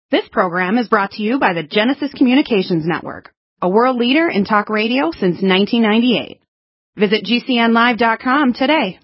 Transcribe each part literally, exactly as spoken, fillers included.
This program is brought to you by the Genesis Communications Network, a world leader in talk radio since nineteen ninety-eight. Visit G C N live dot com today.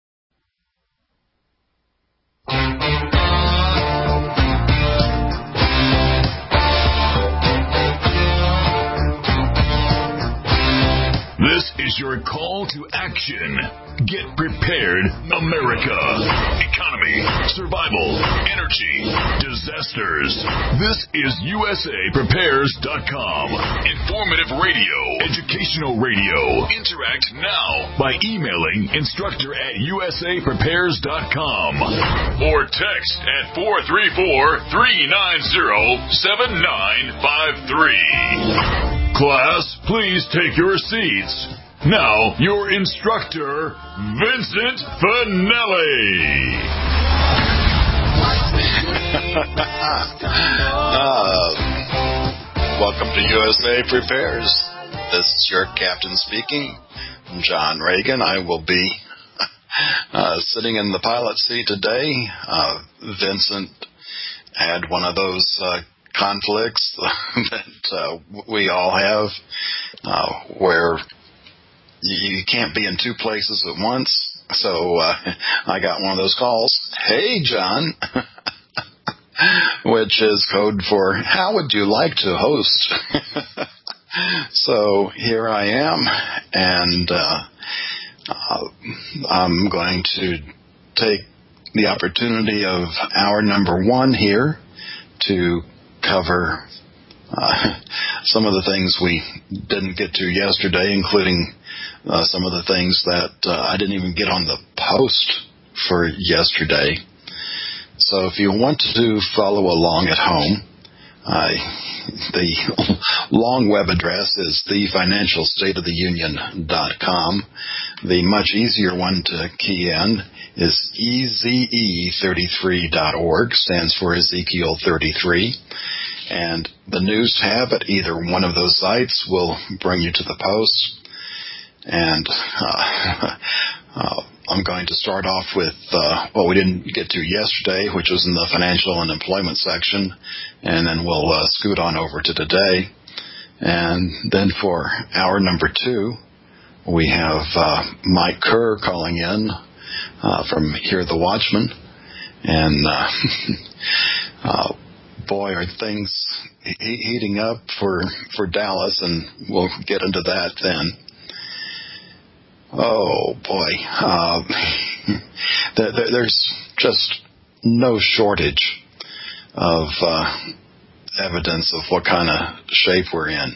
This is your call to action. Get prepared, America. Economy, survival, energy, disasters. This is U S A Prepares dot com. Informative radio, educational radio. Interact now by emailing instructor at U S A Prepares dot com or text at four three four, three nine zero, seven nine five three. Class, please take your seats. Now, your instructor, Vincent Finelli. uh, welcome to U S A Prepares. This is your captain speaking, John Reagan. I will be uh, sitting in the pilot seat today. Uh, Vincent had one of those uh, conflicts that uh, we all have, uh, where you can't be in two places at once. So uh, I got one of those calls, "Hey, John," which is code for "How would you like to host?" So here I am, and uh, uh, I'm going to take the opportunity of hour number one here to cover uh, some of the things we didn't get to yesterday, including uh, some of the things that uh, I didn't even get on the post for yesterday. So if you want to follow along at home, uh, the long web address is the financial state of the union dot com. The much easier one to key in is E Z E thirty-three dot org, stands for Ezekiel thirty-three. And the news tab at either one of those sites will bring you to the post. And uh, uh, I'm going to start off with uh, what we didn't get to yesterday, which was in the financial and employment section. And then we'll uh, scoot on over to today. And then for hour number two, we have uh, Mike Kerr calling in uh, from Hear the Watchman. And uh, uh, boy, are things he- heating up for, for Dallas, and we'll get into that then. Oh, boy. Uh, there, there's just no shortage of uh, evidence of what kind of shape we're in.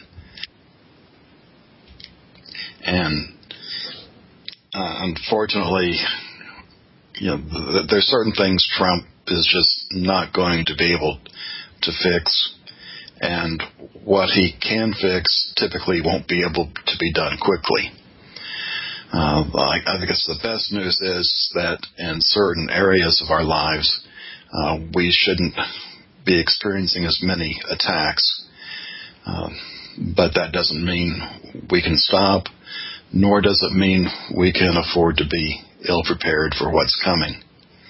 And uh, unfortunately, you know, th- there's certain things Trump is just not going to be able to fix. And what he can fix typically won't be able to be done quickly. Uh, I, I think it's the best news is that in certain areas of our lives, uh, we shouldn't be experiencing as many attacks. Uh, but that doesn't mean we can stop, nor does it mean we can afford to be ill-prepared for what's coming.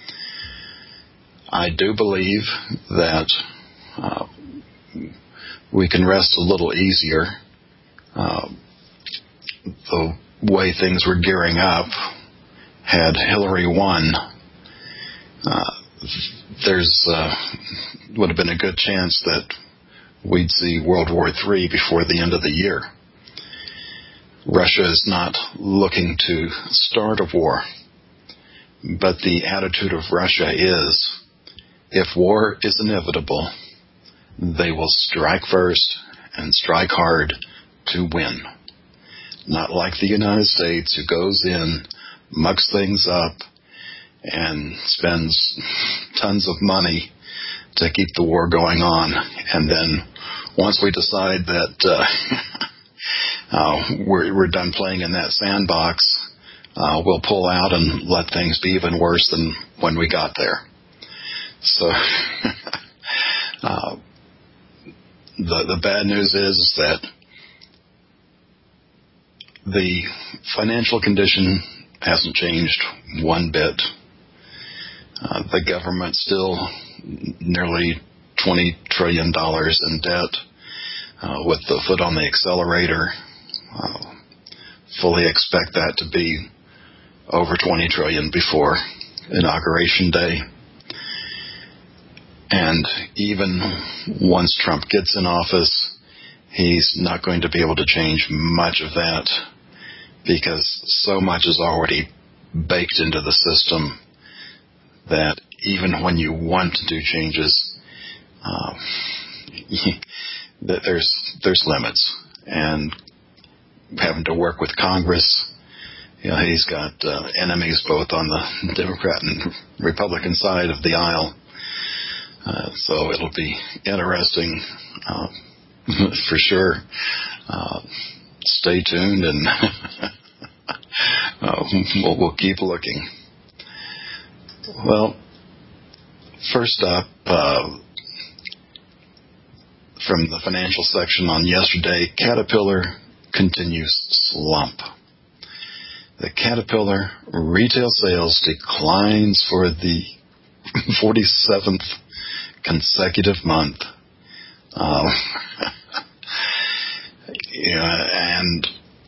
I do believe that uh, we can rest a little easier. Uh, the way things were gearing up, had Hillary won, uh, there's uh, would have been a good chance that we'd see World War Three before the end of the year. Russia is not looking to start a war, but the attitude of Russia is, if war is inevitable, they will strike first and strike hard to win. Not like the United States, who goes in, mucks things up, and spends tons of money to keep the war going on. And then once we decide that uh, uh, we're, we're done playing in that sandbox, uh, we'll pull out and let things be even worse than when we got there. So uh, the, the bad news is that the financial condition hasn't changed one bit. Uh, the government still nearly twenty trillion dollars in debt, uh, with the foot on the accelerator. Uh, fully expect that to be over twenty trillion dollars before Inauguration Day. And even once Trump gets in office, he's not going to be able to change much of that, because so much is already baked into the system that even when you want to do changes, uh, there's there's limits. And having to work with Congress, you know, he's got uh, enemies both on the Democrat and Republican side of the aisle. Uh, so it'll be interesting, uh, for sure. Uh, stay tuned, and uh, we'll, we'll keep looking. Well, first up, uh, from the financial section on yesterday, Caterpillar continues slump. The Caterpillar retail sales declines for the forty-seventh consecutive month. Um, yeah, and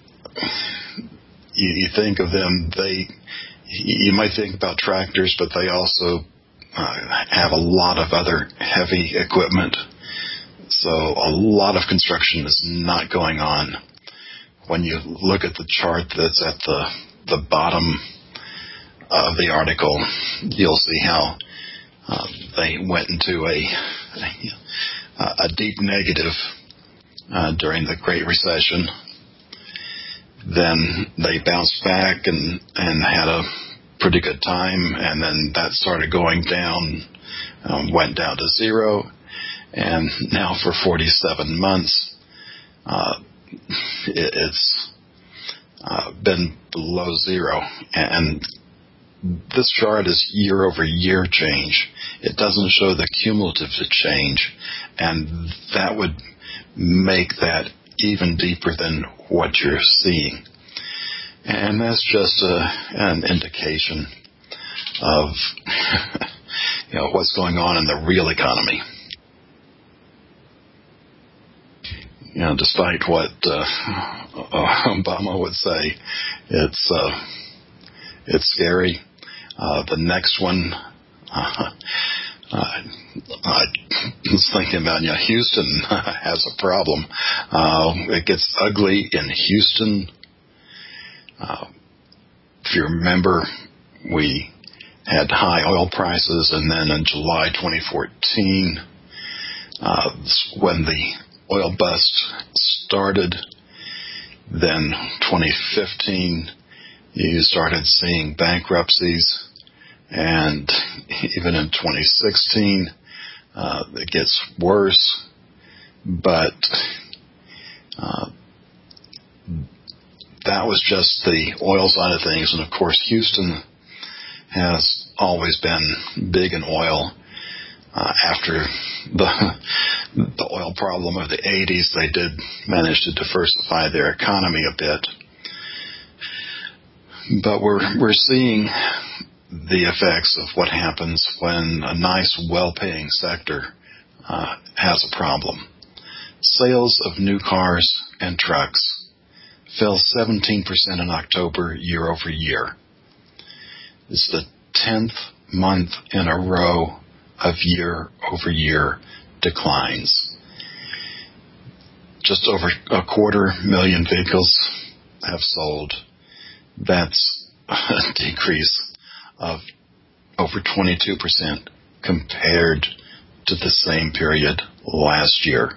you, you think of them, they, you might think about tractors, but they also uh, have a lot of other heavy equipment. So a lot of construction is not going on. When you look at the chart that's at the, the bottom of the article, you'll see how uh, they went into a, a, a deep negative uh, during the Great Recession. Then they bounced back and, and had a pretty good time, and then that started going down, um, went down to zero, and now for forty-seven months, uh, it, it's uh, been below zero. And this chart is year-over-year change. It doesn't show the cumulative change, and that would make that even deeper than what you're seeing. And that's just a, an indication of you know what's going on in the real economy. You know, despite what uh, Obama would say, it's uh, it's scary. Uh, the next one, uh, uh, I was thinking about, you know, Houston has a problem. Uh, it gets ugly in Houston. Uh, if you remember, we had high oil prices, and then in July twenty fourteen, uh, when the oil bust started, then twenty fifteen, you started seeing bankruptcies, and even in twenty sixteen, uh, it gets worse, but uh, that was just the oil side of things. And of course, Houston has always been big in oil. Uh, after the the oil problem of the eighties, they did manage to diversify their economy a bit. But we're we're seeing the effects of what happens when a nice, well-paying sector uh, has a problem. Sales of new cars and trucks fell seventeen percent in October year over year. It's the tenth month in a row of year-over-year declines. Just over a quarter million vehicles have sold. That's a decrease of over twenty-two percent compared to the same period last year.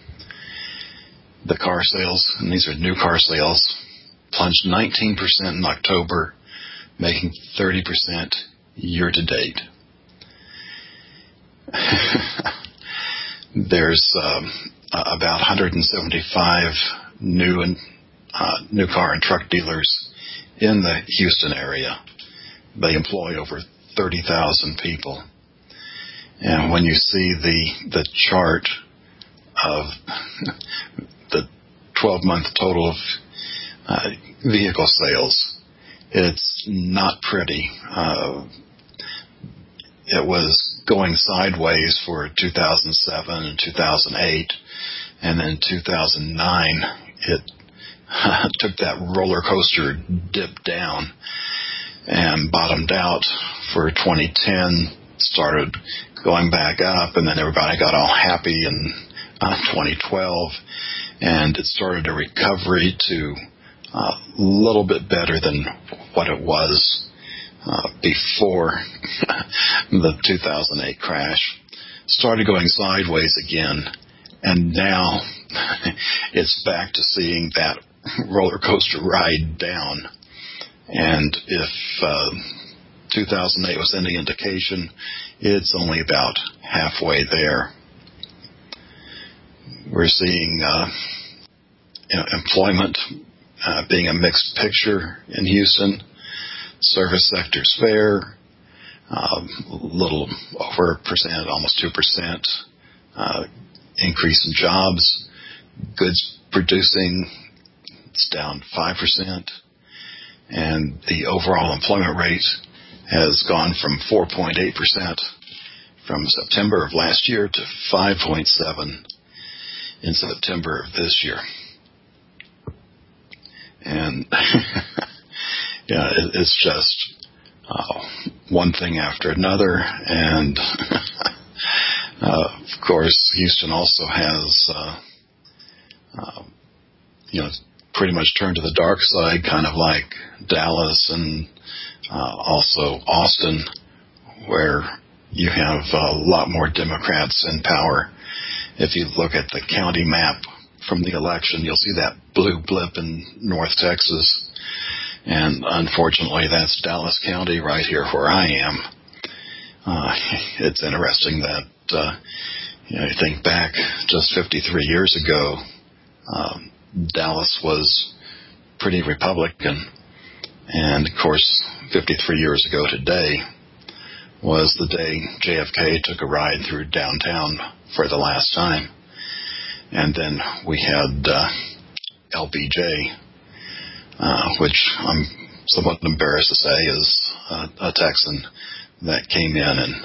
The car sales, and these are new car sales, plunged nineteen percent in October, making thirty percent year to date. There's um, about one hundred seventy-five new and uh, new car and truck dealers in the Houston area. They employ over thirty thousand people. And when you see the the chart of the twelve-month total of uh, vehicle sales, it's not pretty. Uh, it was going sideways for two thousand seven and two thousand eight, and then two thousand nine it took that roller coaster dip down and bottomed out for twenty ten, started going back up, and then everybody got all happy in uh, twenty twelve, and it started a recovery to a uh, little bit better than what it was uh, before the two thousand eight crash. Started going sideways again, and now it's back to seeing that roller coaster ride down. And if uh, two thousand eight was any indication, it's only about halfway there. We're seeing uh, employment uh, being a mixed picture in Houston. Service sector's fair, a um, little over a percent, almost two percent uh, increase in jobs. Goods producing, it's down five percent. And the overall employment rate has gone from four point eight percent from September of last year to five point seven in September of this year. And yeah, it, it's just uh, one thing after another. And uh, of course, Houston also has, uh, uh, you know, pretty much turned to the dark side, kind of like Dallas and uh, also Austin, where you have a lot more Democrats in power. If you look at the county map from the election, you'll see that blue blip in North Texas. And unfortunately, that's Dallas County right here where I am. Uh, it's interesting that, uh, you know, you think back just fifty-three years ago, um, Dallas was pretty Republican. And, of course, fifty-three years ago today was the day J F K took a ride through downtown for the last time. And then we had uh, L B J, uh, which I'm somewhat embarrassed to say is uh, a Texan that came in and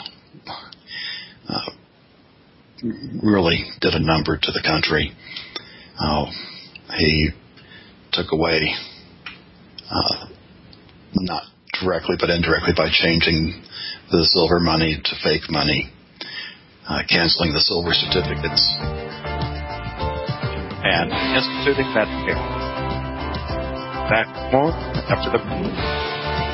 uh, really did a number to the country. Uh, he took away, uh, not directly but indirectly, by changing the silver money to fake money, uh, canceling the silver certificates, and instituting Medicare. Back more after the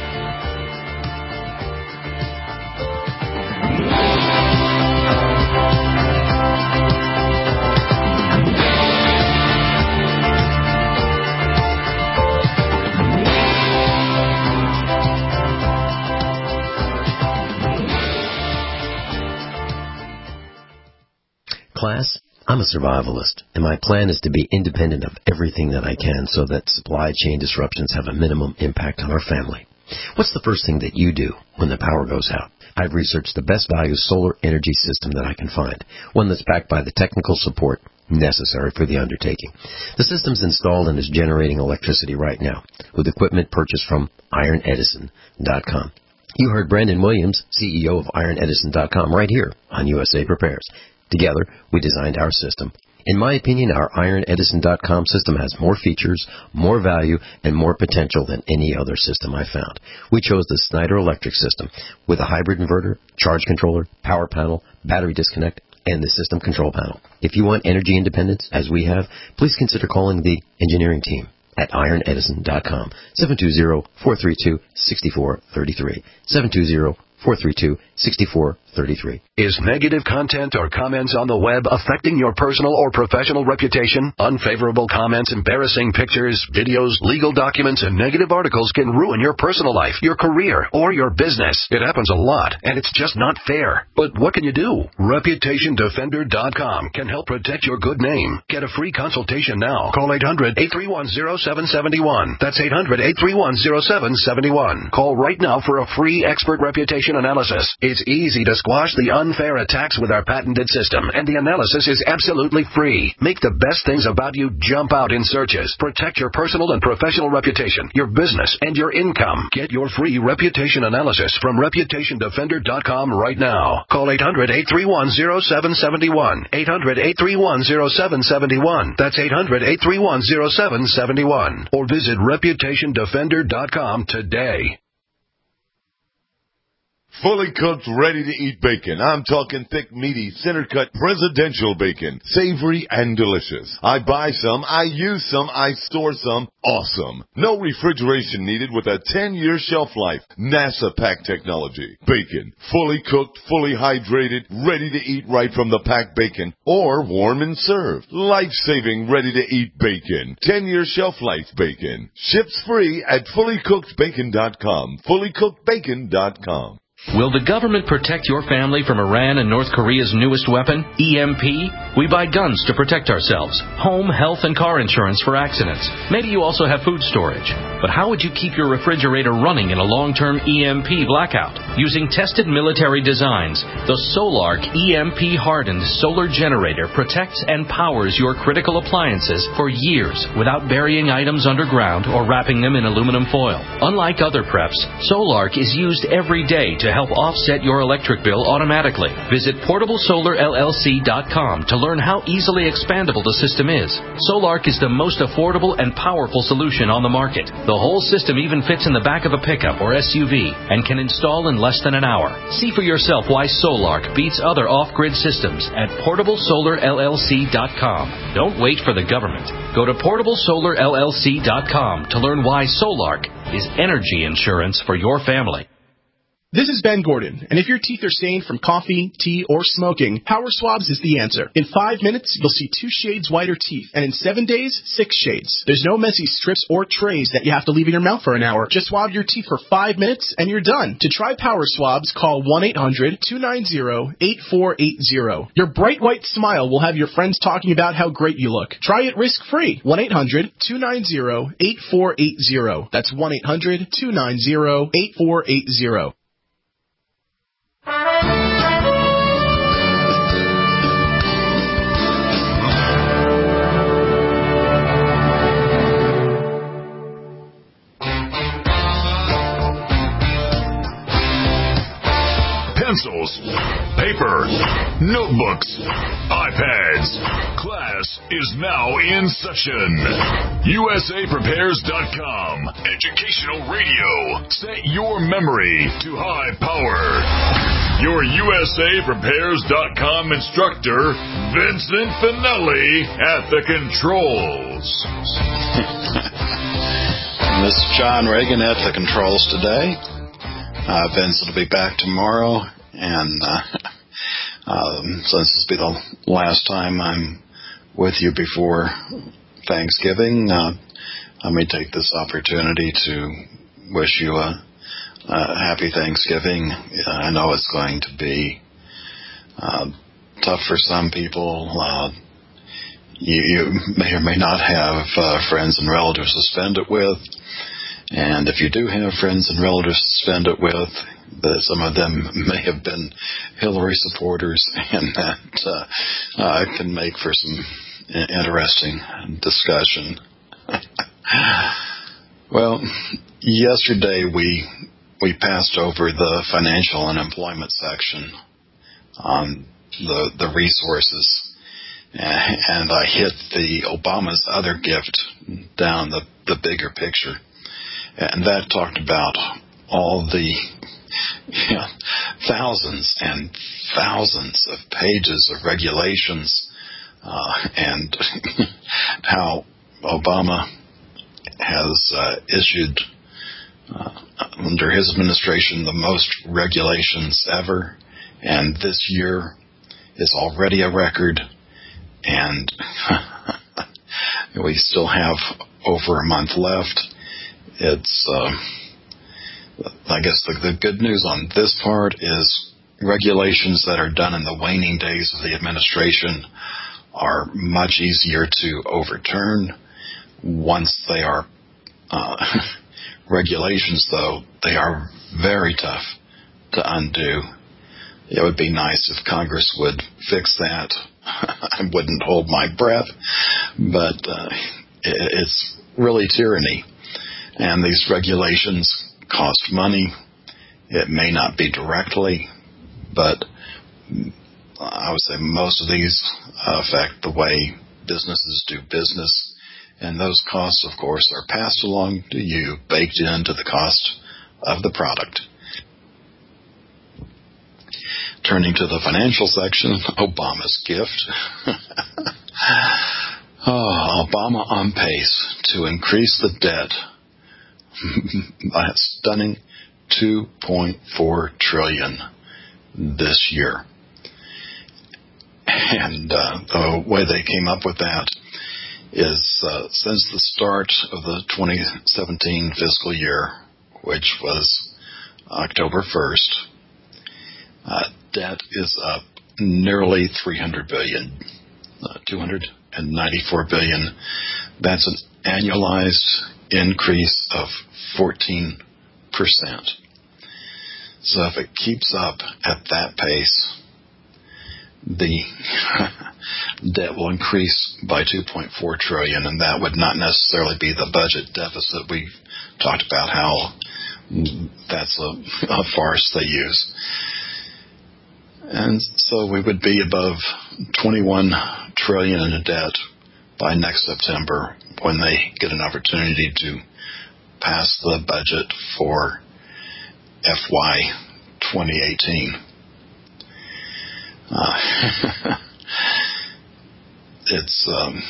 Class, I'm a survivalist, and my plan is to be independent of everything that I can so that supply chain disruptions have a minimum impact on our family. What's the first thing that you do when the power goes out? I've researched the best value solar energy system that I can find, one that's backed by the technical support necessary for the undertaking. The system's installed and is generating electricity right now with equipment purchased from Iron Edison dot com. You heard Brandon Williams, C E O of Iron Edison dot com, right here on U S A Prepares. Together, we designed our system. In my opinion, our Iron Edison dot com system has more features, more value, and more potential than any other system I've found. We chose the Snyder Electric system with a hybrid inverter, charge controller, power panel, battery disconnect, and the system control panel. If you want energy independence, as we have, please consider calling the engineering team at Iron Edison dot com, seven two zero, four three two, six four three three, seven two zero, four three two, six four three three. Is negative content or comments on the web affecting your personal or professional reputation? Unfavorable comments, embarrassing pictures, videos, legal documents, and negative articles can ruin your personal life, your career, or your business. It happens a lot, and it's just not fair. But what can you do? Reputation Defender dot com can help protect your good name. Get a free consultation now. Call eight hundred, eight three one, zero seven seven one. That's eight hundred, eight three one, zero seven seven one. Call right now for a free expert reputation analysis. It's easy to squash the unfair attacks with our patented system, and the analysis is absolutely free. Make the best things about you jump out in searches. Protect your personal and professional reputation, your business, and your income. Get your free reputation analysis from reputation defender dot com right now. Call eight hundred, eight three one, zero seven seven one. eight hundred, eight three one, zero seven seven one. That's eight hundred, eight three one, zero seven seven one. Or visit reputation defender dot com today. Fully cooked, ready-to-eat bacon. I'm talking thick, meaty, center-cut, presidential bacon. Savory and delicious. I buy some, I use some, I store some. Awesome. No refrigeration needed with a ten-year shelf life. NASA pack technology. Bacon. Fully cooked, fully hydrated, ready to eat right from the packed bacon. Or warm and served. Life-saving, ready-to-eat bacon. ten-year shelf life bacon. Ships free at fully cooked bacon dot com. fully cooked bacon dot com. Will the government protect your family from Iran and North Korea's newest weapon, E M P? We buy guns to protect ourselves, home, health, and car insurance for accidents. Maybe you also have food storage. But how would you keep your refrigerator running in a long-term E M P blackout? Using tested military designs, the Solark E M P-hardened solar generator protects and powers your critical appliances for years without burying items underground or wrapping them in aluminum foil. Unlike other preps, Solark is used every day to help offset your electric bill automatically. Visit portable solar L L C dot com to learn how easily expandable the system is. Solark is the most affordable and powerful solution on the market. The whole system even fits in the back of a pickup or S U V and can install in less than an hour. See for yourself why Solark beats other off-grid systems at portable solar L L C dot com. Don't wait for the government. Go to portable solar L L C dot com to learn why Solark is energy insurance for your family. This is Ben Gordon, and if your teeth are stained from coffee, tea, or smoking, Power Swabs is the answer. In five minutes, you'll see two shades whiter teeth, and in seven days, six shades. There's no messy strips or trays that you have to leave in your mouth for an hour. Just swab your teeth for five minutes, and you're done. To try Power Swabs, call one eight hundred, two nine zero, eight four eight zero. Your bright white smile will have your friends talking about how great you look. Try it risk-free. one eight hundred, two nine zero, eight four eight zero. That's one eight hundred, two nine zero, eight four eight zero. Pencils, paper, notebooks, iPads. Class is now in session. U S A Prepares dot com. Educational radio. Set your memory to high power. Your U S A Prepares dot com instructor, Vincent Finelli, at the controls. This is John Reagan at the controls today. Uh, Vincent will be back tomorrow. And uh, um, so this will be the last time I'm with you before Thanksgiving. Uh, let me take this opportunity to wish you a, a happy Thanksgiving. I know it's going to be uh, tough for some people. Uh, you, you may or may not have uh, friends and relatives to spend it with. And if you do have friends and relatives to spend it with, that some of them may have been Hillary supporters, and that uh, uh, can make for some interesting discussion. Well, yesterday we we passed over the financial and employment section on the the resources, and I hit the Obama's other gift down the the bigger picture. And that talked about all the you know, thousands and thousands of pages of regulations uh, and how Obama has uh, issued, uh, under his administration, the most regulations ever. And this year is already a record. And we still have over a month left. It's, uh, I guess the, the good news on this part is regulations that are done in the waning days of the administration are much easier to overturn. Once they are uh, regulations, though, they are very tough to undo. it would be nice if Congress would fix that. I wouldn't hold my breath, but uh, it's really tyranny. And these regulations cost money. It may not be directly, but I would say most of these affect the way businesses do business. And those costs, of course, are passed along to you, baked into the cost of the product. Turning to the financial section, Obama's gift. oh, Obama on pace to increase the debt by a stunning two point four trillion dollars this year. And uh, the way they came up with that is uh, since the start of the twenty seventeen fiscal year, which was October first, uh, debt is up nearly three hundred billion dollars, uh, two hundred ninety-four billion dollars. That's an annualized increase of fourteen percent. So if it keeps up at that pace, the debt will increase by two point four trillion dollars, and that would not necessarily be the budget deficit. We've talked about how that's a, a farce they use. And so we would be above twenty-one trillion dollars in debt by next September when they get an opportunity to pass the budget for F Y twenty eighteen. Uh, it's um,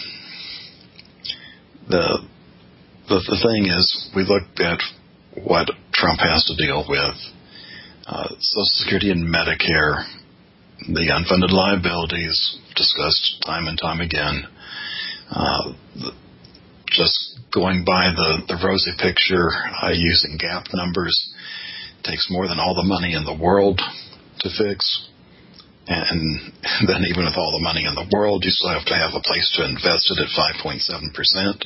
the, the the thing is, we looked at what Trump has to deal with: uh, Social Security and Medicare, the unfunded liabilities discussed time and time again. Uh, the, just going by the, the rosy picture, uh, using gap numbers, takes more than all the money in the world to fix. And then even with all the money in the world, you still have to have a place to invest it at five point seven percent.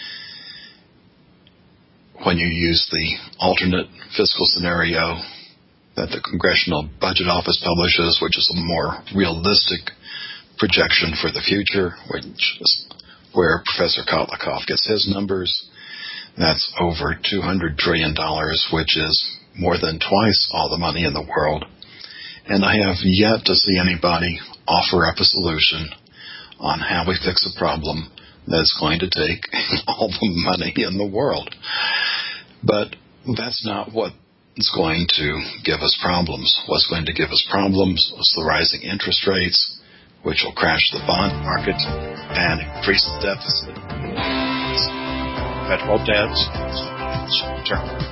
When you use the alternate fiscal scenario that the Congressional Budget Office publishes, which is a more realistic projection for the future, which is where Professor Kotlikoff gets his numbers, that's over two hundred trillion dollars, which is more than twice all the money in the world. And I have yet to see anybody offer up a solution on how we fix a problem that's going to take all the money in the world. But that's not what is going to give us problems. What's going to give us problems is the rising interest rates, which will crash the bond market and increase the deficit. Federal debts, term.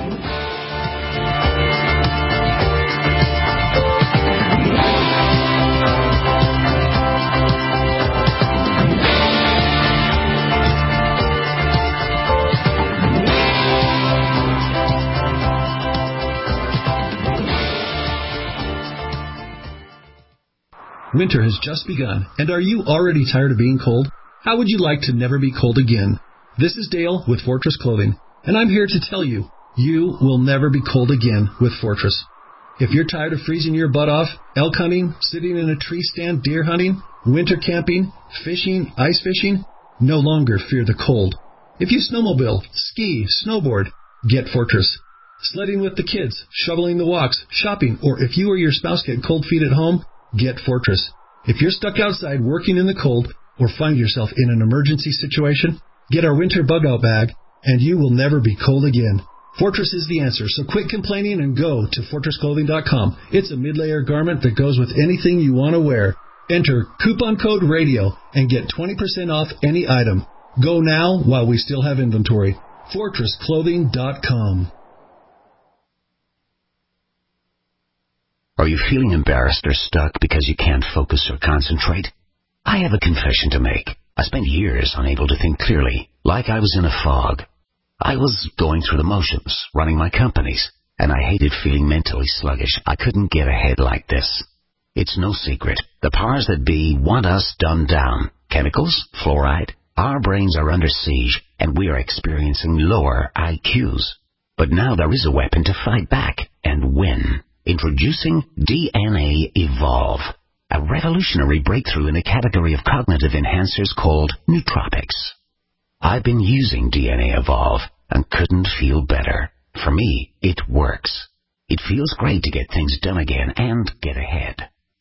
Winter has just begun, and are you already tired of being cold? How would you like to never be cold again? This is Dale with Fortress Clothing, and I'm here to tell you, you will never be cold again with Fortress. If you're tired of freezing your butt off, elk hunting, sitting in a tree stand deer hunting, winter camping, fishing, ice fishing, no longer fear the cold. If you snowmobile, ski, snowboard, get Fortress. Sledding with the kids, shoveling the walks, shopping, or if you or your spouse get cold feet at home, get Fortress. If you're stuck outside working in the cold or find yourself in an emergency situation, get our winter bug-out bag and you will never be cold again. Fortress is the answer, so quit complaining and go to fortress clothing dot com. It's a mid-layer garment that goes with anything you want to wear. Enter coupon code RADIO and get twenty percent off any item. Go now while we still have inventory. fortress clothing dot com. Are you feeling embarrassed or stuck because you can't focus or concentrate? I have a confession to make. I spent years unable to think clearly, like I was in a fog. I was going through the motions, running my companies, and I hated feeling mentally sluggish. I couldn't get ahead like this. It's no secret. The powers that be want us dumbed down. Chemicals, fluoride. Our brains are under siege, and we are experiencing lower I Qs. But now there is a weapon to fight back and win. Introducing D N A Evolve, a revolutionary breakthrough in a category of cognitive enhancers called nootropics. I've been using D N A Evolve and couldn't feel better. For me, it works. It feels great to get things done again and get ahead.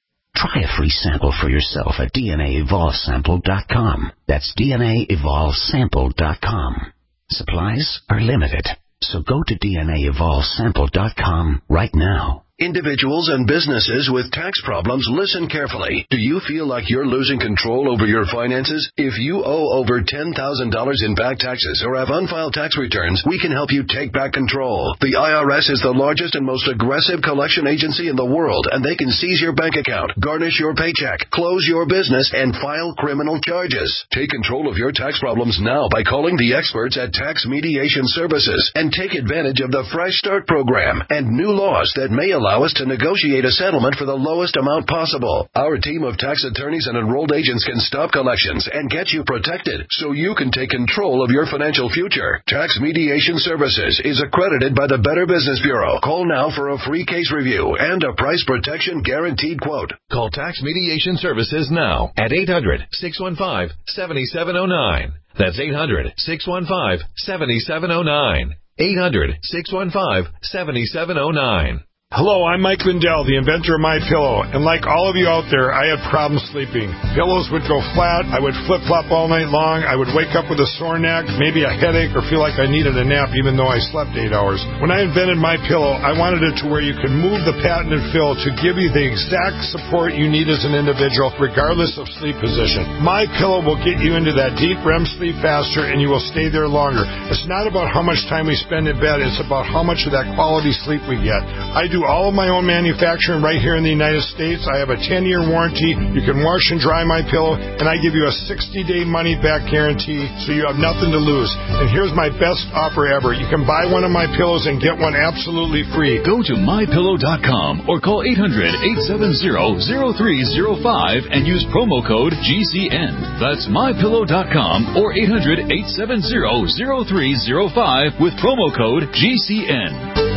Try a free sample for yourself at D N A evolve sample dot com. That's D N A evolve sample dot com. Supplies are limited, so go to D N A evolve sample dot com right now. Individuals and businesses with tax problems, listen carefully. Do you feel like you're losing control over your finances? If you owe over ten thousand dollars in back taxes or have unfiled tax returns, we can help you take back control. The I R S is the largest and most aggressive collection agency in the world, and they can seize your bank account, garnish your paycheck, close your business, and file criminal charges. Take control of your tax problems now by calling the experts at Tax Mediation Services and take advantage of the Fresh Start program and new laws that may allow Allow us to negotiate a settlement for the lowest amount possible. Our team of tax attorneys and enrolled agents can stop collections and get you protected so you can take control of your financial future. Tax Mediation Services is accredited by the Better Business Bureau. Call now for a free case review and a price protection guaranteed quote. Call Tax Mediation Services now at eight hundred, six one five, seven seven zero nine. That's eight hundred, six one five, seven seven zero nine. eight hundred, six one five, seven seven zero nine. Hello, I'm Mike Lindell, the inventor of MyPillow, and like all of you out there, I had problems sleeping. Pillows would go flat, I would flip-flop all night long, I would wake up with a sore neck, maybe a headache, or feel like I needed a nap even though I slept eight hours. When I invented MyPillow, I wanted it to where you could move the patented fill to give you the exact support you need as an individual, regardless of sleep position. MyPillow will get you into that deep R E M sleep faster, and you will stay there longer. It's not about how much time we spend in bed, it's about how much of that quality sleep we get. I do do all of my own manufacturing right here in the United States. I have a ten-year warranty. You can wash and dry my pillow, and I give you a sixty-day money-back guarantee, so you have nothing to lose. And here's my best offer ever. You can buy one of my pillows and get one absolutely free. Go to my pillow dot com or call eight hundred, eight seven zero, zero three zero five and use promo code G C N. That's my pillow dot com or eight hundred, eight seven zero, zero three zero five with promo code G C N.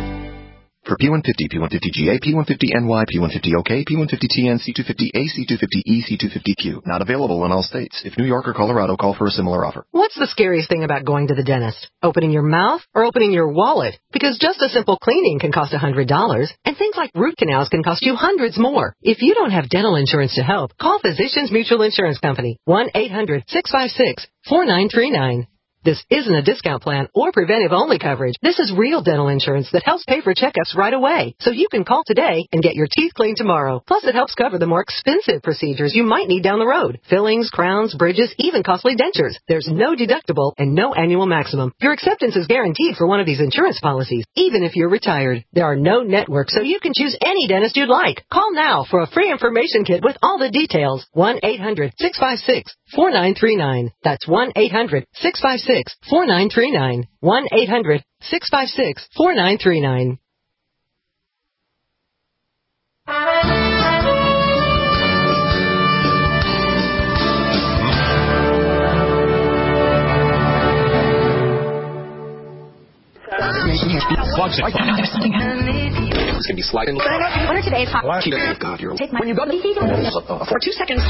For P one fifty, P one fifty G A, P one fifty N Y, P one fifty O K, P one fifty T N, C two fifty A, C two fifty E, C two fifty Q. Not available in all states. If New York or Colorado, call for a similar offer. What's the scariest thing about going to the dentist? Opening your mouth or opening your wallet? Because just a simple cleaning can cost one hundred dollars, and things like root canals can cost you hundreds more. If you don't have dental insurance to help, call Physicians Mutual Insurance Company, one eight hundred, six five six, four nine three nine. This isn't a discount plan or preventive-only coverage. This is real dental insurance that helps pay for checkups right away. So you can call today and get your teeth cleaned tomorrow. Plus, it helps cover the more expensive procedures you might need down the road. Fillings, crowns, bridges, even costly dentures. There's no deductible and no annual maximum. Your acceptance is guaranteed for one of these insurance policies, even if you're retired. There are no networks, so you can choose any dentist you'd like. Call now for a free information kit with all the details. one eight hundred, six five six, four nine three nine. That's one eight hundred, six five six, four nine three nine. one eight hundred, six five six, four nine three nine. It's going to be sliding. What are today's hot? Oh, God, you're Take my when you go to for two seconds.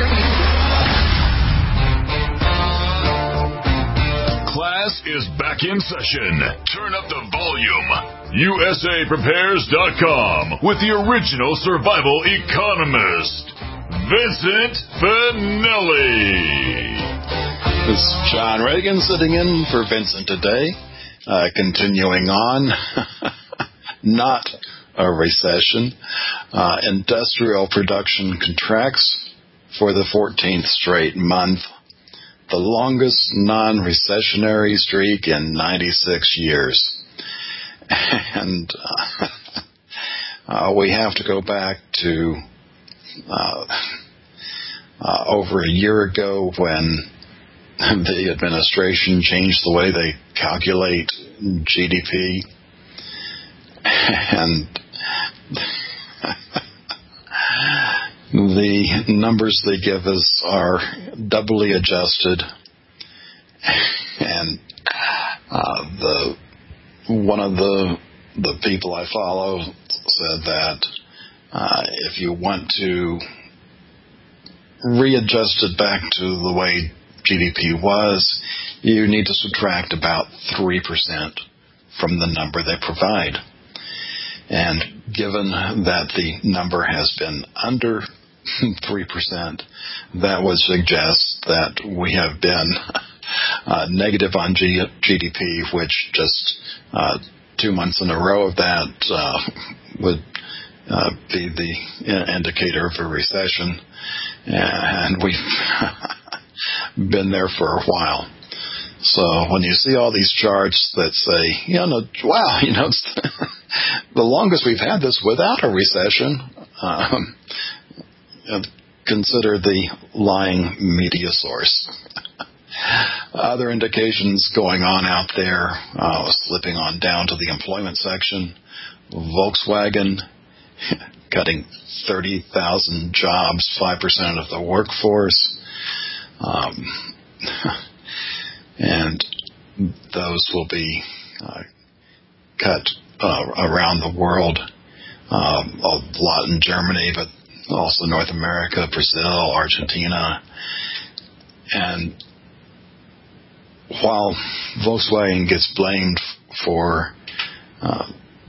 Class is back in session. Turn up the volume. U S A Prepares dot com with the original survival economist, Vincent Finelli. It's John Reagan sitting in for Vincent today. Uh, continuing on, not a recession. Uh, industrial production contracts for the fourteenth straight month. The longest non-recessionary streak in ninety-six years. And uh, uh, we have to go back to uh, uh, over a year ago when the administration changed the way they calculate G D P. And the numbers they give us are doubly adjusted, and uh, the one of the the people I follow said that uh, if you want to readjust it back to the way G D P was, you need to subtract about three percent from the number they provide. And given that the number has been under three percent, that would suggest that we have been uh, negative on G- GDP, which just uh, two months in a row of that uh, would uh, be the indicator of a recession. And we've been there for a while. So when you see all these charts that say, you know, wow, you know, it's the longest we've had this without a recession, um, consider the lying media source. Other indications going on out there, uh, slipping on down to the employment section. Volkswagen cutting thirty thousand jobs, five percent of the workforce. Um, and those will be uh, cut uh, around the world, um, a lot in Germany, but also North America, Brazil, Argentina. And while Volkswagen gets blamed for uh,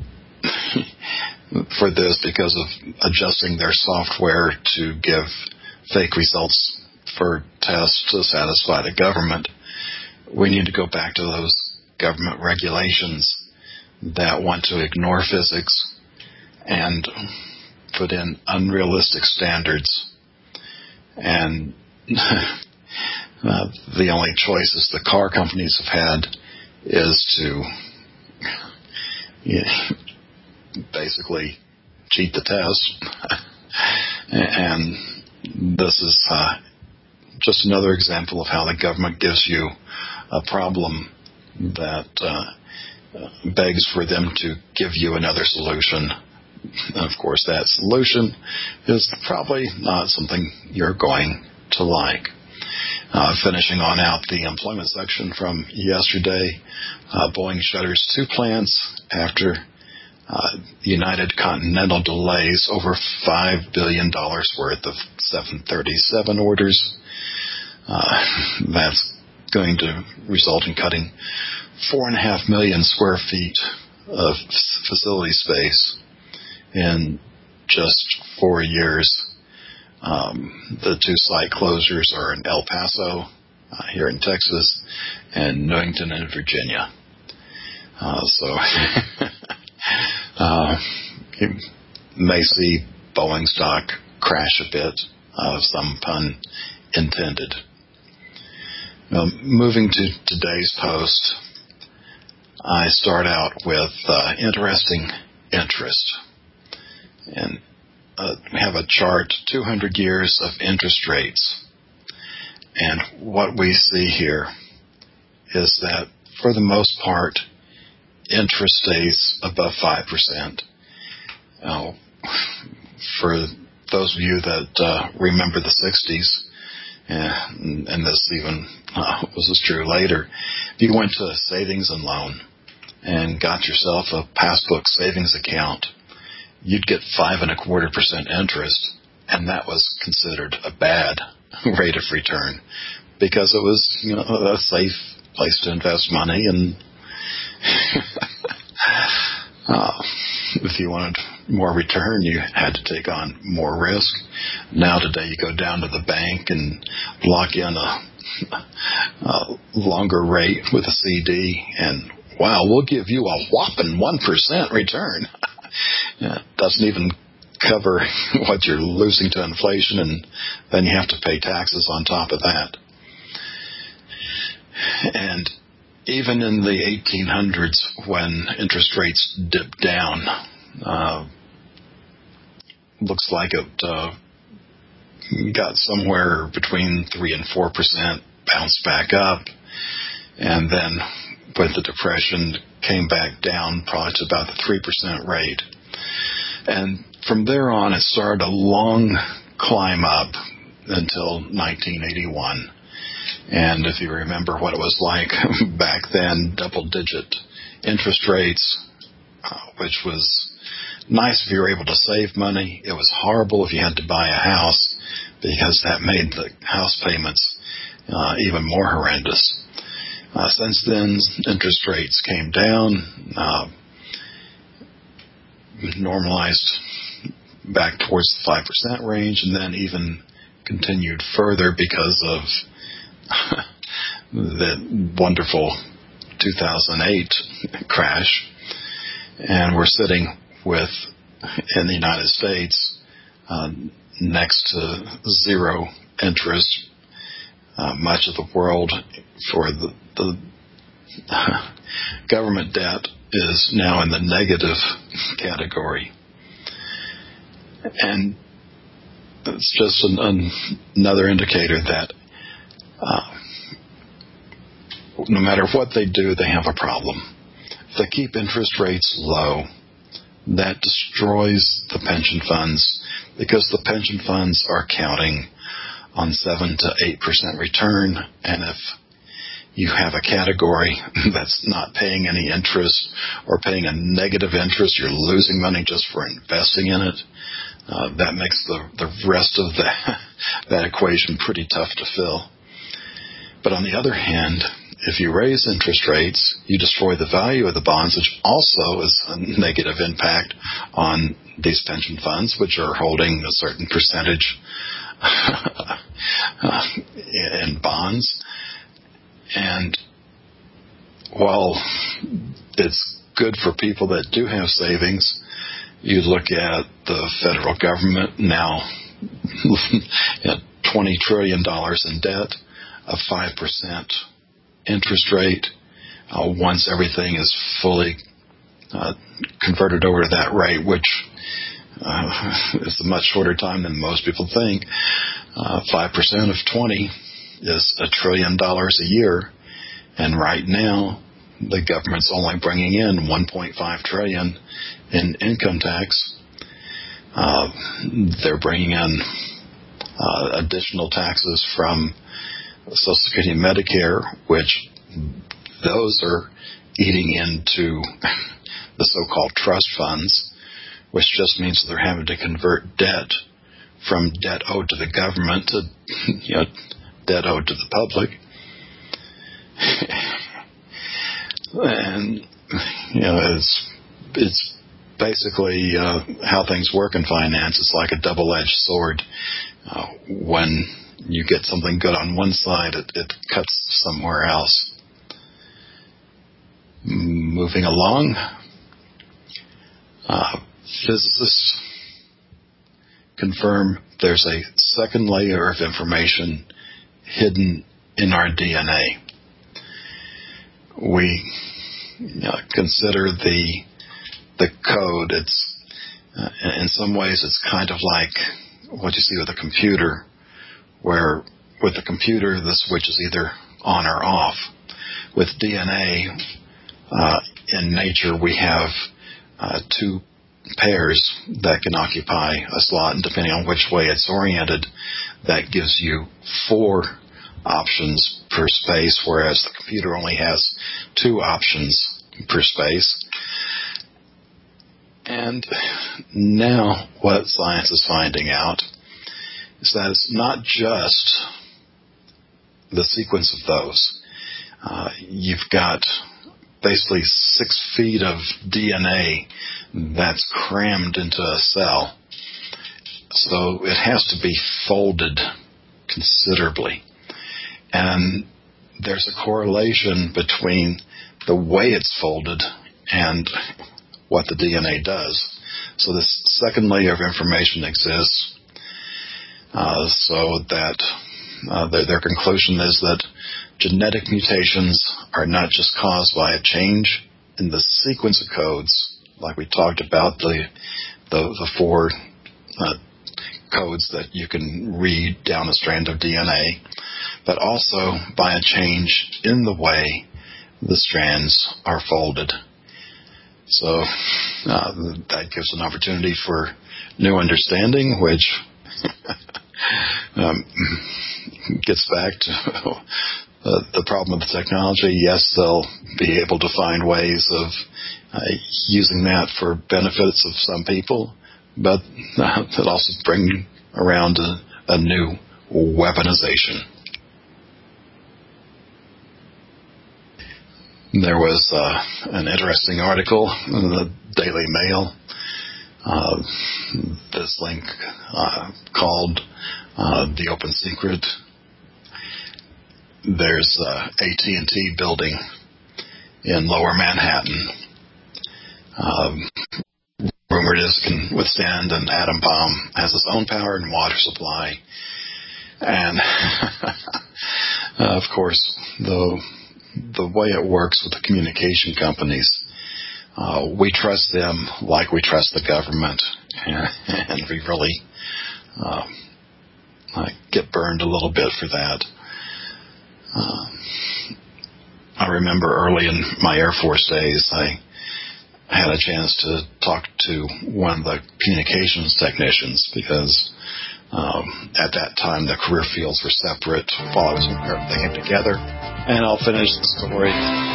for this because of adjusting their software to give fake results for tests to satisfy the government, we need to go back to those government regulations that want to ignore physics and put in unrealistic standards. And uh, the only choices the car companies have had is to you know, basically cheat the test. And this is uh, just another example of how the government gives you a problem that uh, begs for them to give you another solution. Of course, that solution is probably not something you're going to like. Uh, finishing on out the employment section from yesterday, uh, Boeing shutters two plants after uh, United Continental delays over five billion dollars worth of seven thirty-seven orders. Uh, that's going to result in cutting four and a half million square feet of facility space in just four years. Um, the two site closures are in El Paso, uh, here in Texas, and Newington in Virginia. Uh, so uh, you may see Boeing stock crash a bit, uh, some pun intended. Um, moving to today's post, I start out with uh, interesting interest. And uh, we have a chart, two hundred years of interest rates. And what we see here is that, for the most part, interest stays above five percent. Now, for those of you that uh, remember the sixties, and, and this even uh, was as true later, if you went to a savings and loan and got yourself a passbook savings account, you'd get five and a quarter percent interest, and that was considered a bad rate of return because it was, you know, a safe place to invest money. And uh, if you wanted more return, you had to take on more risk. Now today, you go down to the bank and lock in a, a longer rate with a C D, and wow, we'll give you a whopping one percent return. Yeah, doesn't even cover what you're losing to inflation, and then you have to pay taxes on top of that. And even in the eighteen hundreds, when interest rates dipped down, uh, looks like it uh, got somewhere between three and four percent, bounced back up, and then with the Depression came back down probably to about the three percent rate. And from there on, it started a long climb up until nineteen eighty-one. And if you remember what it was like back then, double-digit interest rates, uh, which was nice if you were able to save money. It was horrible if you had to buy a house, because that made the house payments uh, even more horrendous. Uh, since then, interest rates came down, uh, normalized back towards the five percent range, and then even continued further because of the wonderful two thousand eight crash. And we're sitting with, in the United States, uh, next to zero interest. Uh, much of the world, for the, the government debt, is now in the negative category. And it's just an, an, another indicator that uh, no matter what they do, they have a problem. If they keep interest rates low, that destroys the pension funds, because the pension funds are counting on seven to eight percent return, and if you have a category that's not paying any interest or paying a negative interest, you're losing money just for investing in it. Uh, that makes the, the rest of the, that equation pretty tough to fill. But on the other hand, if you raise interest rates, you destroy the value of the bonds, which also is a negative impact on these pension funds, which are holding a certain percentage in bonds. And while it's good for people that do have savings, you look at the federal government now at twenty trillion dollars in debt, a five percent interest rate. Uh, once everything is fully uh, converted over to that rate, which uh, is a much shorter time than most people think, uh, five percent of twenty is a trillion dollars a year. And right now, the government's only bringing in one point five trillion dollars in income tax. Uh, they're bringing in uh, additional taxes from Social Security and Medicare, which those are eating into the so-called trust funds, which just means they're having to convert debt from debt owed to the government to, you know, debt owed to the public. And, you know, it's, it's basically uh, how things work in finance. It's like a double-edged sword. Uh, when you get something good on one side, it, it cuts somewhere else. Moving along, uh, physicists confirm there's a second layer of information hidden in our D N A. We you know, consider the the code. It's uh, in some ways it's kind of like what you see with a computer, where with a computer the switch is either on or off. With D N A, uh, in nature we have uh, two pairs that can occupy a slot, and depending on which way it's oriented, that gives you four options per space, whereas the computer only has two options per space. And now what science is finding out is that it's not just the sequence of those. Uh, you've got basically six feet of D N A that's crammed into a cell. So it has to be folded considerably. And there's a correlation between the way it's folded and what the D N A does. So this second layer of information exists, uh, so that uh, their, their conclusion is that genetic mutations are not just caused by a change in the sequence of codes, like we talked about, the the, the four uh, codes that you can read down a strand of D N A, but also by a change in the way the strands are folded. So uh, that gives an opportunity for new understanding, which um, gets back to uh, the problem with the technology. Yes, they'll be able to find ways of uh, using that for benefits of some people, but uh, it also brings around a, a new weaponization. There was uh, an interesting article in the Daily Mail, uh, this link uh, called uh, The Open Secret. There's a A T and T building in Lower Manhattan. Um, rumored is can withstand an atom bomb, has its own power and water supply. And, uh, of course, the the way it works with the communication companies, uh, we trust them like we trust the government, and we really uh, I get burned a little bit for that. Uh, I remember early in my Air Force days, I had a chance to talk to one of the communications technicians because Um, at that time, the career fields were separate. While I was in there, they came together. And I'll finish the story.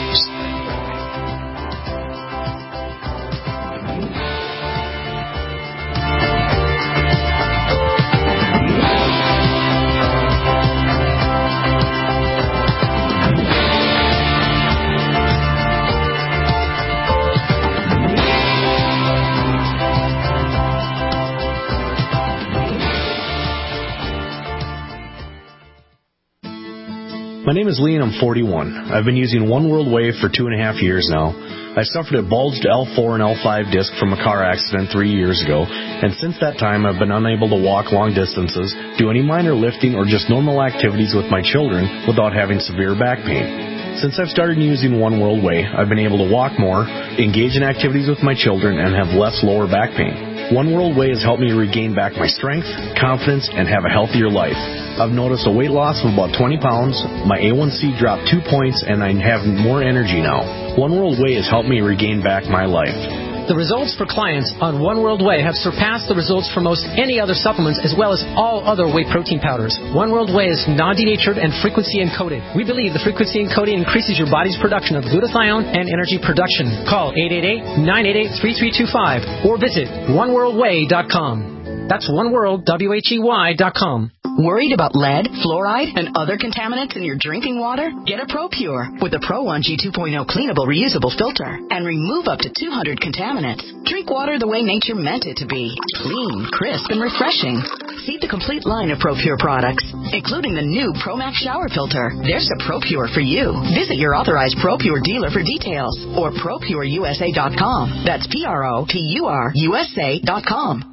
My name is Lee and I'm forty-one. I've been using One World Wave for two and a half years now. I suffered a bulged L four and L five disc from a car accident three years ago, and since that time I've been unable to walk long distances, do any minor lifting or just normal activities with my children without having severe back pain. Since I've started using One World Way, I've been able to walk more, engage in activities with my children, and have less lower back pain. One World Way has helped me regain back my strength, confidence, and have a healthier life. I've noticed a weight loss of about twenty pounds, my A one C dropped two points, and I have more energy now. One World Way has helped me regain back my life. The results for clients on One World Way have surpassed the results for most any other supplements as well as all other whey protein powders. One World Way is non-denatured and frequency encoded. We believe the frequency encoding increases your body's production of glutathione and energy production. Call eight eight eight, nine eight eight, three three two five or visit one world way dot com. That's oneworld, W H E Y dot com. Worried about lead, fluoride, and other contaminants in your drinking water? Get a ProPure with the Pro one G two point oh cleanable reusable filter and remove up to two hundred contaminants. Drink water the way nature meant it to be. Clean, crisp, and refreshing. See the complete line of ProPure products, including the new ProMax shower filter. There's a ProPure for you. Visit your authorized ProPure dealer for details or pro pure U S A dot com. That's P R O P U R U S A dot com.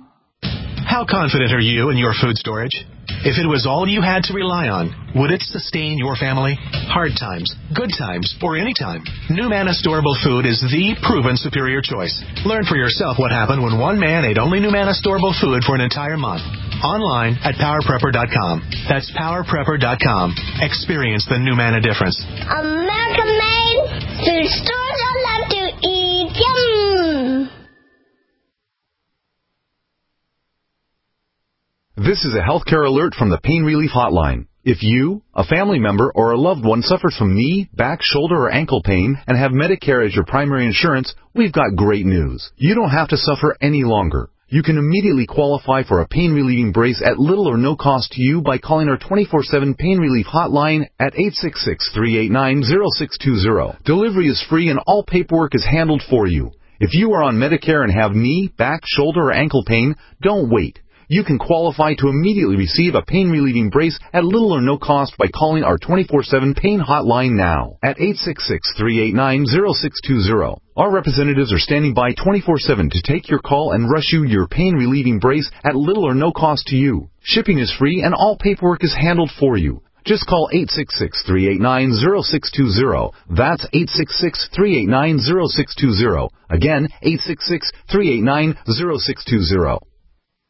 How confident are you in your food storage? If it was all you had to rely on, would it sustain your family? Hard times, good times, or any time, NuManna Storable Food is the proven superior choice. Learn for yourself what happened when one man ate only NuManna Storable Food for an entire month. Online at power prepper dot com. That's power prepper dot com. Experience the NuManna difference. American made food stores I love to eat. Yum! This is a healthcare alert from the Pain Relief Hotline. If you, a family member, or a loved one suffers from knee, back, shoulder, or ankle pain and have Medicare as your primary insurance, we've got great news. You don't have to suffer any longer. You can immediately qualify for a pain-relieving brace at little or no cost to you by calling our twenty-four seven Pain Relief Hotline at eight six six, three eight nine, zero six two zero. Delivery is free and all paperwork is handled for you. If you are on Medicare and have knee, back, shoulder, or ankle pain, don't wait. You can qualify to immediately receive a pain-relieving brace at little or no cost by calling our twenty-four seven Pain Hotline now at eight six six, three eight nine, zero six two zero. Our representatives are standing by twenty-four seven to take your call and rush you your pain-relieving brace at little or no cost to you. Shipping is free and all paperwork is handled for you. Just call eight six six, three eight nine, zero six two zero. That's eight six six, three eight nine, zero six two zero. Again, eight six six, three eight nine, zero six two zero.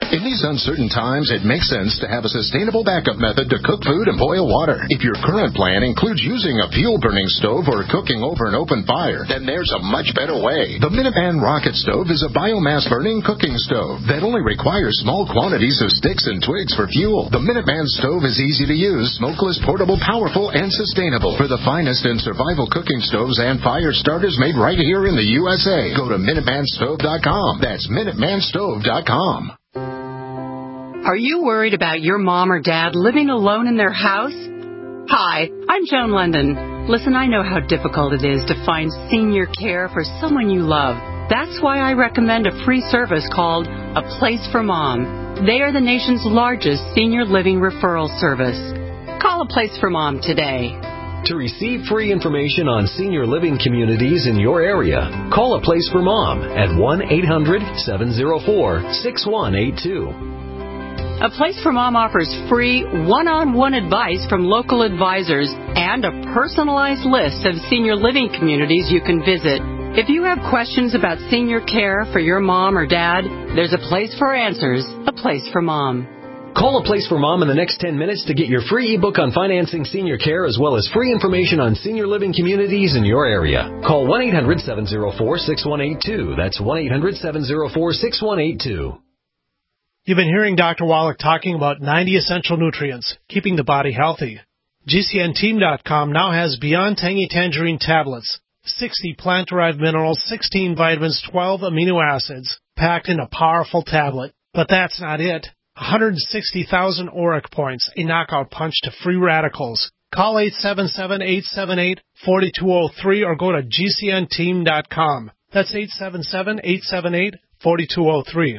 In these uncertain times, it makes sense to have a sustainable backup method to cook food and boil water. If your current plan includes using a fuel-burning stove or cooking over an open fire, then there's a much better way. The Minuteman Rocket Stove is a biomass-burning cooking stove that only requires small quantities of sticks and twigs for fuel. The Minuteman Stove is easy to use, smokeless, portable, powerful, and sustainable. For the finest in survival cooking stoves and fire starters made right here in the U S A, go to Minuteman Stove dot com. That's Minuteman Stove dot com. Are you worried about your mom or dad living alone in their house? Hi, I'm Joan London. Listen, I know how difficult it is to find senior care for someone you love. That's why I recommend a free service called A Place for Mom. They are the nation's largest senior living referral service. Call A Place for Mom today. To receive free information on senior living communities in your area, call A Place for Mom at one eight hundred seven oh four six one eight two. A Place for Mom offers free one-on-one advice from local advisors and a personalized list of senior living communities you can visit. If you have questions about senior care for your mom or dad, there's a place for answers, A Place for Mom. Call A Place for Mom in the next ten minutes to get your free ebook on financing senior care as well as free information on senior living communities in your area. Call one eight hundred seven oh four six one eight two. That's one eight hundred seven oh four six one eight two. You've been hearing Doctor Wallach talking about ninety essential nutrients, keeping the body healthy. G C N team dot com now has Beyond Tangy Tangerine tablets, sixty plant-derived minerals, sixteen vitamins, twelve amino acids, packed in a powerful tablet. But that's not it. one hundred sixty thousand auric points, a knockout punch to free radicals. Call eight seven seven, eight seven eight, four two zero three or go to G C N team dot com. That's eight seven seven, eight seven eight, four two zero three.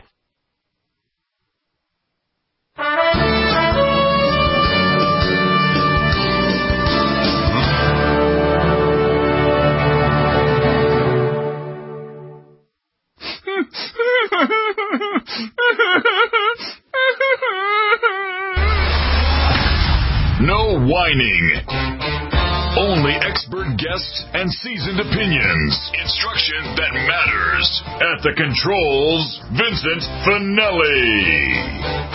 No whining. Only expert guests and seasoned opinions. Instruction that matters. At the controls, Vincent Finelli.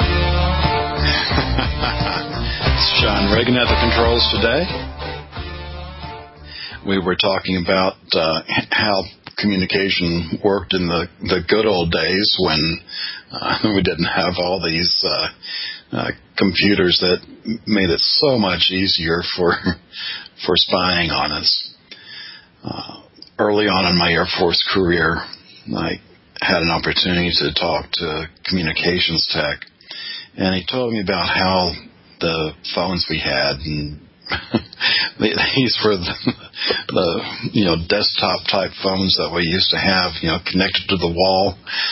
It's Sean Reagan at the controls today. We were talking about uh, how communication worked in the, the good old days when uh, we didn't have all these uh, uh, computers that made it so much easier for for spying on us. Uh, early on in my Air Force career, I had an opportunity to talk to a communications tech, and he told me about how the phones we had, and these were the, the you know desktop type phones that we used to have, you know, connected to the wall,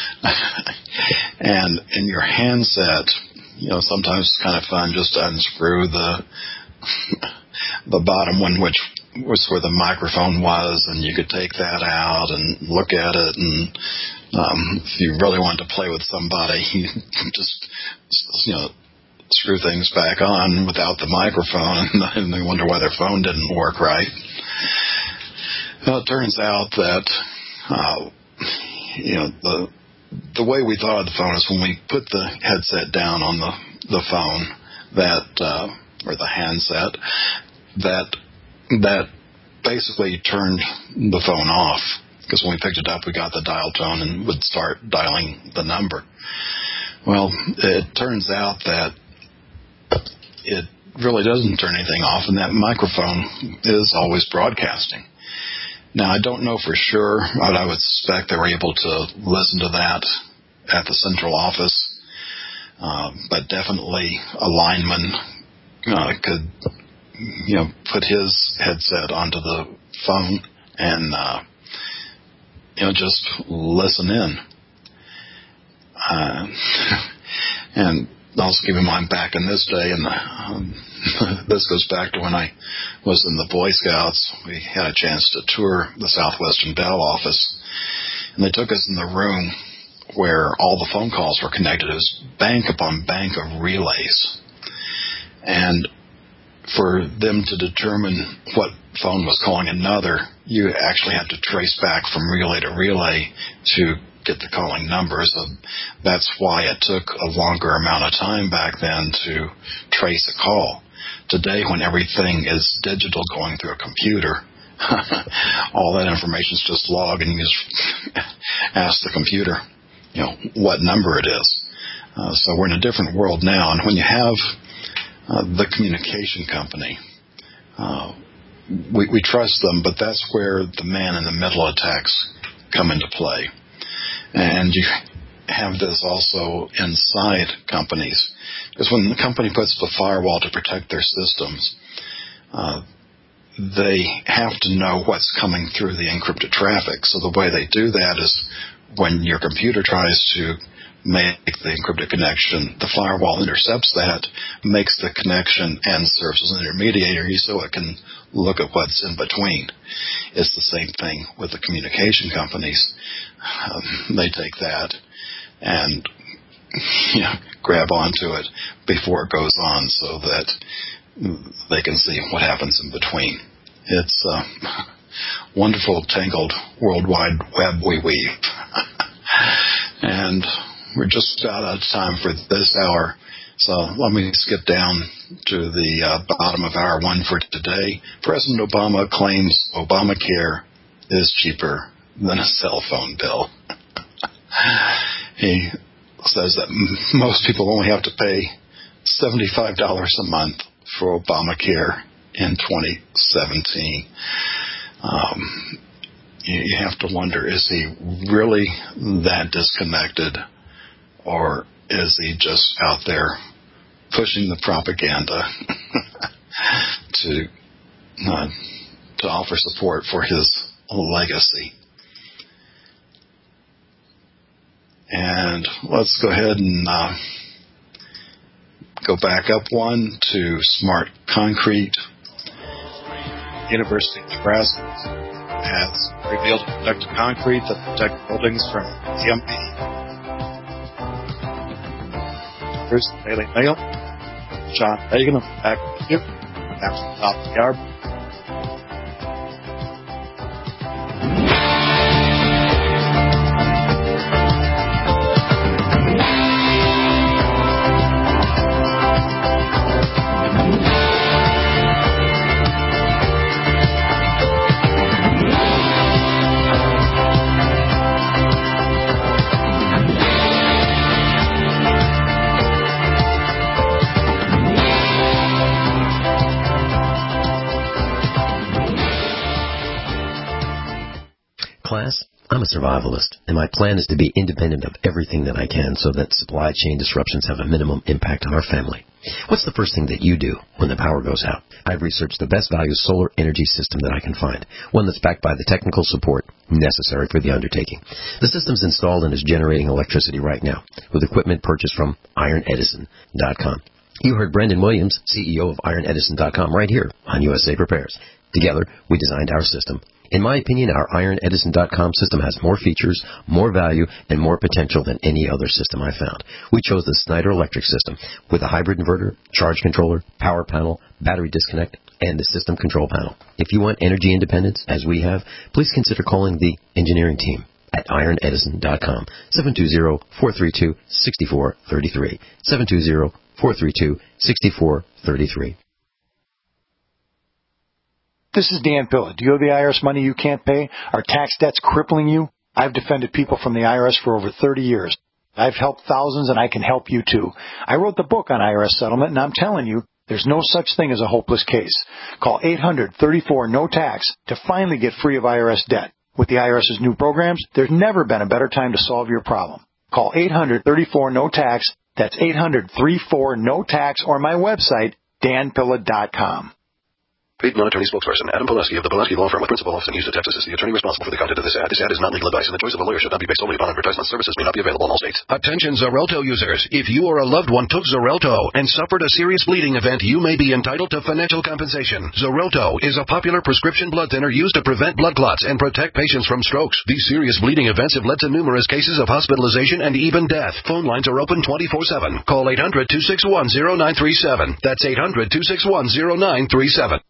and in your handset, you know, sometimes it's kind of fun just to unscrew the the bottom one, which was where the microphone was, and you could take that out and look at it, and um, if you really wanted to play with somebody, you just you know. screw things back on without the microphone, and they wonder why their phone didn't work right. Well, it turns out that, uh, you know, the the way we thought of the phone is when we put the headset down on the, the phone, that, uh, or the handset, that, that basically turned the phone off. Because when we picked it up, we got the dial tone and would start dialing the number. Well, it turns out that it really doesn't turn anything off, and that microphone is always broadcasting. Now, I don't know for sure, but I would suspect they were able to listen to that at the central office, uh, but definitely a lineman uh, could, you know, put his headset onto the phone and, uh, you know, just listen in. Uh, and also keep in mind, back in this day, and um, this goes back to when I was in the Boy Scouts, we had a chance to tour the Southwestern Bell office, and they took us in the room where all the phone calls were connected. It was bank upon bank of relays. And for them to determine what phone was calling another, you actually had to trace back from relay to relay to get the calling numbers. Uh, that's why it took a longer amount of time back then to trace a call. Today, when everything is digital going through a computer, all that information is just logged, and you just ask the computer, you know, what number it is. Uh, so we're in a different world now. And when you have uh, the communication company, uh, we, we trust them, but that's where the man in the middle attacks come into play. And you have this also inside companies, because when the company puts the firewall to protect their systems, uh, they have to know what's coming through the encrypted traffic. So the way they do that is when your computer tries to make the encrypted connection, the firewall intercepts that, makes the connection, and serves as an intermediary so it can look at what's in between. It's the same thing with the communication companies. Um, they take that and you know, grab onto it before it goes on so that they can see what happens in between. It's a wonderful, tangled World Wide Web we weave. And we're just about out of time for this hour. So let me skip down to the uh, bottom of hour one for today. President Obama claims Obamacare is cheaper than a cell phone bill. He says that m- most people only have to pay seventy-five dollars a month for Obamacare in twenty seventeen. Um, you, you have to wonder, is he really that disconnected, or is he just out there pushing the propaganda to uh, to offer support for his legacy? And let's go ahead and uh, go back up one to Smart Concrete. University of Nebraska has revealed to protect concrete that protect buildings from E M P. Here's the Daily Mail. John Hagan, I'm back with you. That's the top of the hour. I'm a survivalist, and my plan is to be independent of everything that I can so that supply chain disruptions have a minimum impact on our family. What's the first thing that you do when the power goes out? I've researched the best value solar energy system that I can find, one that's backed by the technical support necessary for the undertaking. The system's installed and is generating electricity right now, with equipment purchased from iron edison dot com. You heard Brendan Williams, C E O of iron edison dot com, right here on U S A Prepares. Together, we designed our system. In my opinion, our iron edison dot com system has more features, more value, and more potential than any other system I found. We chose the Snyder Electric system with a hybrid inverter, charge controller, power panel, battery disconnect, and the system control panel. If you want energy independence, as we have, please consider calling the engineering team at iron edison dot com, seven two zero, four three two, six four three three, seven two zero, four three two, six four three three. This is Dan Pilla. Do you owe the I R S money you can't pay? Are tax debts crippling you? I've defended people from the I R S for over thirty years. I've helped thousands, and I can help you too. I wrote the book on I R S settlement, and I'm telling you, there's no such thing as a hopeless case. Call eight hundred, thirty-four, no tax to finally get free of I R S debt. With the IRS's new programs, there's never been a better time to solve your problem. Call eight hundred, thirty-four, no tax. That's eight hundred, thirty-four, no tax, or my website, dan pilla dot com. Paid non-attorney spokesperson Adam Pileski of the Pileski Law Firm with principal office in Houston, Texas is the attorney responsible for the content of this ad. This ad is not legal advice, and the choice of a lawyer should not be based solely upon advertisement. Services may not be available in all states. Attention Xarelto users. If you or a loved one took Xarelto and suffered a serious bleeding event, you may be entitled to financial compensation. Xarelto is a popular prescription blood thinner used to prevent blood clots and protect patients from strokes. These serious bleeding events have led to numerous cases of hospitalization and even death. Phone lines are open twenty-four seven. Call eight hundred, two six one, zero nine three seven. That's eight hundred, two six one, zero nine three seven.